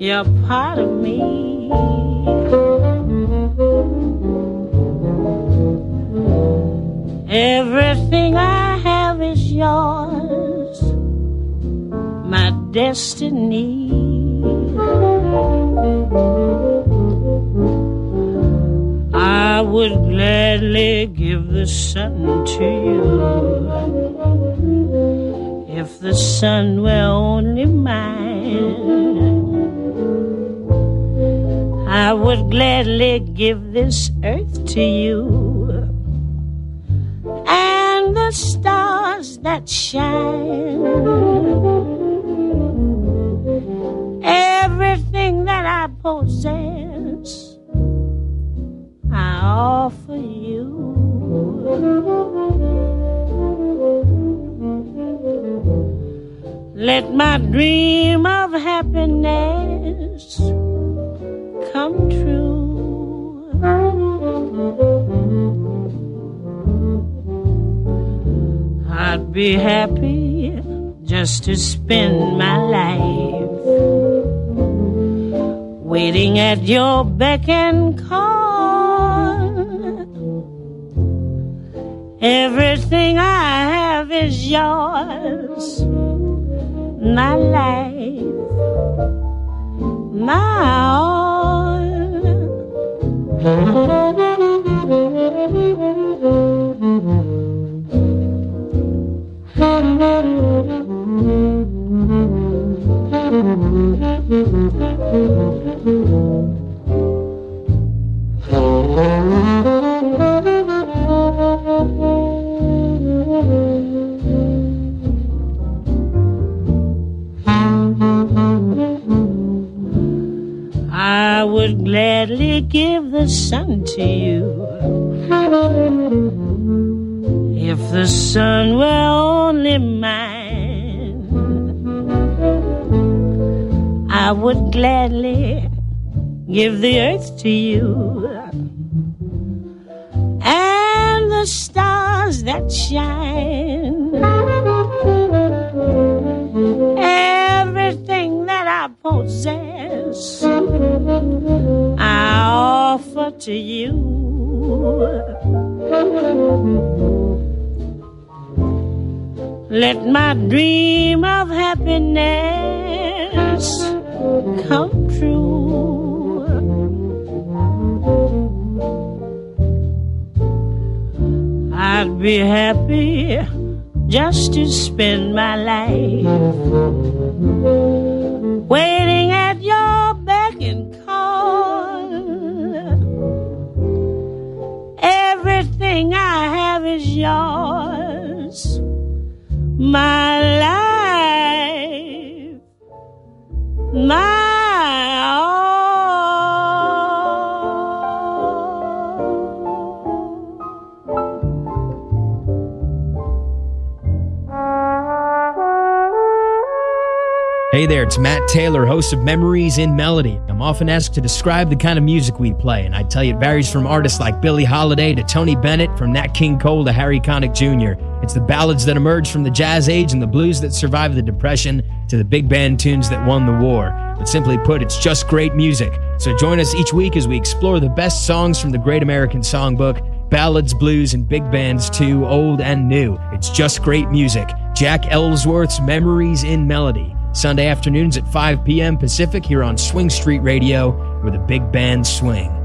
You're part of me. Everything I have is yours, my destiny. I would gladly give the sun to you if the sun were only mine. I would gladly give this earth to you and the stars that shine. Everything that I possess, I offer you. Let my dream of happiness come true. I'd be happy just to spend my life waiting at your beck and call. Everything I have is yours, my life, my all. I would gladly give the sun to you if the sun were only mine. I would gladly give the earth to you and the stars that shine. Everything that I possess, I offer to you. Let my dream of happiness come true. I'd be happy just to spend my life waiting at your beck and call. Everything I have is yours, my life, my all. Hey there, it's Matt Taylor, host of Memories in Melody. I'm often asked to describe the kind of music we play, and I tell you it varies from artists like Billie Holiday to Tony Bennett, from Nat King Cole to Harry Connick Jr. It's the ballads that emerged from the jazz age and the blues that survived the Depression to the big band tunes that won the war. But simply put, it's just great music. So join us each week as we explore the best songs from the Great American Songbook, ballads, blues, and big bands too, old and new. It's just great music. Jack Ellsworth's Memories in Melody. Sunday afternoons at 5 p.m. Pacific here on Swing Street Radio, where the big bands swing.